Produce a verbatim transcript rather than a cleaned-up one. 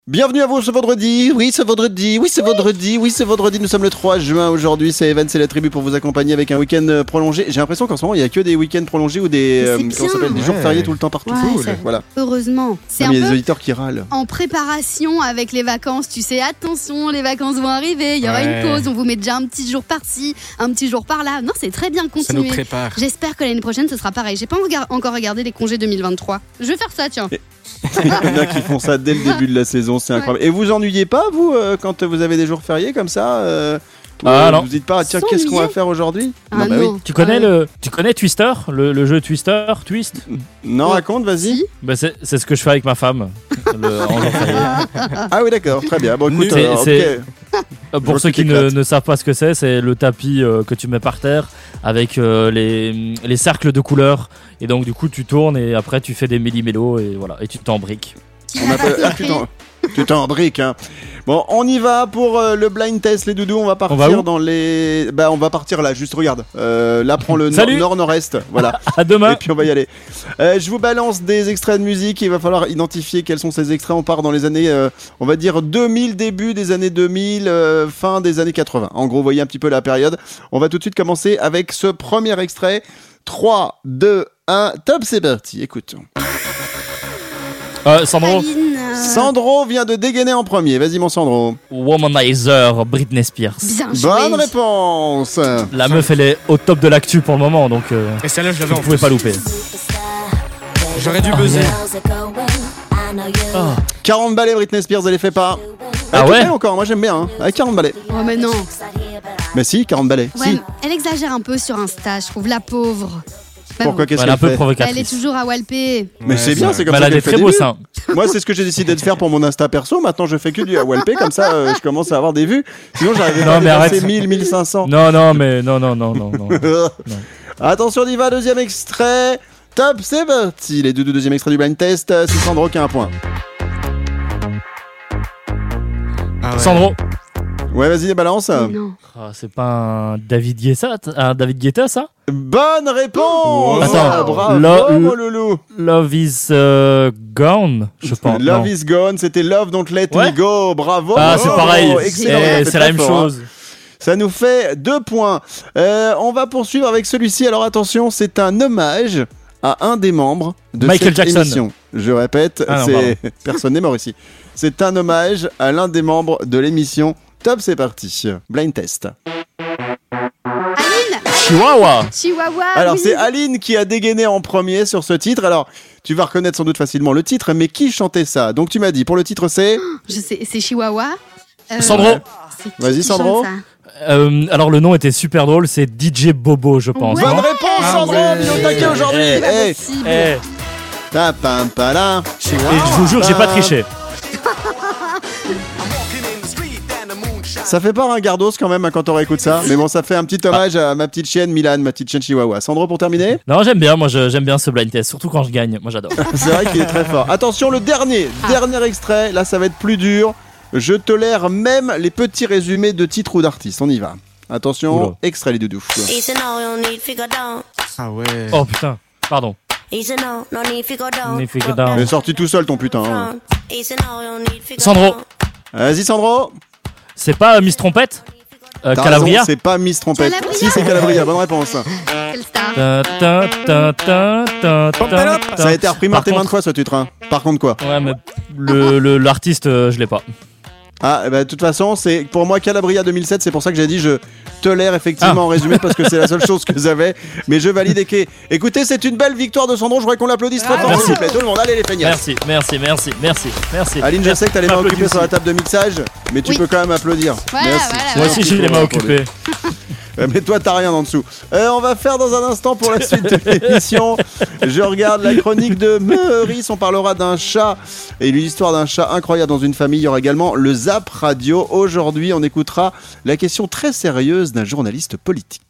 Bienvenue à vous ce vendredi, oui c'est vendredi, oui c'est vendredi, oui c'est vendredi, nous sommes le trois juin aujourd'hui, c'est Evan, c'est la tribu pour vous accompagner avec un week-end prolongé. J'ai l'impression qu'en ce moment il n'y a que des week-ends prolongés ou des, euh, comment ça s'appelle, des jours Ouais. fériés tout le temps partout. Ouais, Cool. c'est- Voilà. Heureusement. C'est Ah, un mais il y a peu des auditeurs qui râlent. en préparation avec les vacances. Tu sais, attention, les vacances vont arriver. Il y aura Ouais. une pause. On vous met déjà un petit jour par-ci, un petit jour par-là. Non, c'est très bien Ça nous continuer. prépare. J'espère que l'année prochaine ce sera pareil. J'ai pas enga- encore regardé les congés deux mille vingt-trois. Je vais faire ça, tiens. Il y en a qui font ça dès le début de la saison, c'est incroyable. Et vous ennuyez pas vous euh, quand vous avez des jours fériés comme ça euh, Ah, euh, non. Vous dites pas tiens qu'est-ce qu'on va S'ennuyer faire aujourd'hui? Ah bah non. Tu connais Ah, le, tu connais Twister, le, le jeu Twister, Twist. Non, raconte, vas-y. Si. Bah c'est, c'est ce que je fais avec ma femme. Le, en jour férié. Ah oui d'accord, très bien. Bon écoute, C'est- euh, ok. c'est- Euh, Je Pour vois ceux que qui tu ne, t'éclates. ne savent pas ce que c'est, c'est le tapis euh, que tu mets par terre avec euh, les, les cercles de couleurs. Et donc du coup tu tournes et après tu fais des méli-mélos et voilà et tu t'embriques. Tu On l'as appelle- pas ah, tu compris. t'en- tu t'en briques, hein. Bon, on y va pour euh, le blind test, les doudous. On va partir va où dans les. Bah, on va partir là. Juste regarde. Euh, là, prends le nord- Salut. nord-nord-est. Voilà. À demain. Et puis on va y aller. Euh, je vous balance des extraits de musique. Il va falloir identifier quels sont ces extraits. On part dans les années, euh, on va dire deux mille, début des années deux mille, euh, fin des années quatre-vingts. En gros, vous voyez un petit peu la période. On va tout de suite commencer avec ce premier extrait. trois, deux, un, top, c'est parti. Écoute. Euh, Sandro, Aline, euh, Sandro vient de dégainer en premier. Vas-y, mon Sandro. Womanizer, Britney Spears. Bien joué. Bonne réponse. La meuf elle est au top de l'actu pour le moment donc euh, Et celle-là, je l'avais vous en pouvez plus. pas louper. J'aurais dû buzzer. quarante balais, Britney Spears, elle les fait pas. Ah Elle est ouais toute belle encore, moi j'aime bien. Hein. Avec quarante balais. Oh, mais non. Mais si, quarante balais. Ouais, Si. elle exagère un peu sur Insta, je trouve, la pauvre. Mais Pourquoi, bon. qu'est-ce Elle est un qu'elle peu fait? Elle est provocatrice. toujours à walper. Mais Ouais, c'est bien, vrai. c'est comme Mais ça elle a qu'elle des fait très beaux des seins. vues. Moi, c'est ce que j'ai décidé de faire pour mon Insta perso. Maintenant, je fais que du A W P, comme ça, euh, je commence à avoir des vues. Sinon, j'arrivais Non, pas à mais dépasser arrête. mille, mille cinq cents. Non non mais non non non non non. Attention, on y va, deuxième extrait. Top, c'est parti. Les deux, deux deuxième extrait du blind test. C'est Sandro qui a un point. Ah ouais. Sandro. Ouais, vas-y, balance. Non. Ah, c'est pas un David Guetta, un David Guetta ça? Bonne réponse. Attends, Ah, bravo, lo- mon loulou. Love is euh, gone, je pense. Love non. is gone, c'était Love Don't Let Ouais. Me Go. Bravo. Ah, c'est bravo. pareil. Excellent. Eh, Fait c'est la très même fort, hein. chose. Ça nous fait deux points. Euh, on va poursuivre avec celui-ci. Alors attention, c'est un hommage à un des membres de Michael cette Jackson. émission. Je répète, Ah non, c'est personne n'est mort ici. C'est un hommage à l'un des membres de l'émission. Top, c'est parti. Blind test. Aline, Chihuahua. Chihuahua. Alors oui. c'est Aline qui a dégainé en premier sur ce titre. Alors tu vas reconnaître sans doute facilement le titre, mais qui chantait ça? Donc tu m'as dit pour le titre c'est. Je sais, c'est Chihuahua. Euh, Sandro. c'est qui Vas-y, qui Sandro. chante ça Euh, alors le nom était super drôle, c'est D J Bobo, je pense. Ouais. non Bonne réponse, Ah Sandro. ouais. Mis au taquet aujourd'hui. Eh, C'est pas Eh, possible. Eh, ta pam pala. et je vous jure, j'ai pas triché. Ça fait pas un gardos quand même hein, quand on réécoute ça. Mais bon, ça fait un petit hommage à ma petite chienne Milan, ma petite chienne Chihuahua. Sandro pour terminer. Non, j'aime bien, moi je- j'aime bien ce blind test, surtout quand je gagne. Moi j'adore. C'est vrai qu'il est très fort. Attention, le dernier, dernier extrait. Là, ça va être plus dur. Je tolère même les petits résumés de titres ou d'artistes. On y va. Attention, Oula. extrait les doudous. Easy now, no need figure down. Ah ouais. Oh putain, pardon. Easy now, no need figure down. Need figure Rock down. Mais sorti tout seul ton putain. hein. down. Easy now, no need figure Sandro. down. Vas-y Sandro. C'est pas euh, Miss Trompette euh, T'as Calabria raison, c'est pas Miss Trompette. Calabria. Si c'est Calabria, bonne réponse. Quelle star. Ta, ta, ta, ta, ta, ta, ta. Ça a été repris Par maintes et maintes contre- fois ce titre. hein. Par contre quoi? Ouais, mais le, le- l'artiste, euh, je l'ai pas. Ah, bah, de toute façon, c'est pour moi Calabria deux mille sept, c'est pour ça que j'ai dit je tolère effectivement Ah. en résumé parce que c'est la seule chose que j'avais. Mais je valide et que. Écoutez, c'est une belle victoire de Sandro. Je voudrais qu'on l'applaudisse très fort, Merci. s'il vous plaît. Tout le monde, allez les feignasses. Merci, merci, merci, merci, merci. Aline, je sais que t'as les mains Applaudis occupées sur la aussi. table de mixage, mais tu Oui. peux quand même applaudir. Voilà, Merci. voilà, C'est Moi un aussi petit j'ai les peu mains pour occupées. Euh, Mais toi, t'as rien en dessous. Euh, on va faire dans un instant pour la suite de l'émission. Je regarde la chronique de Meurice. On parlera d'un chat et l'histoire d'un chat incroyable dans une famille. Il y aura également le Zap Radio. Aujourd'hui, on écoutera la question très sérieuse d'un journaliste politique.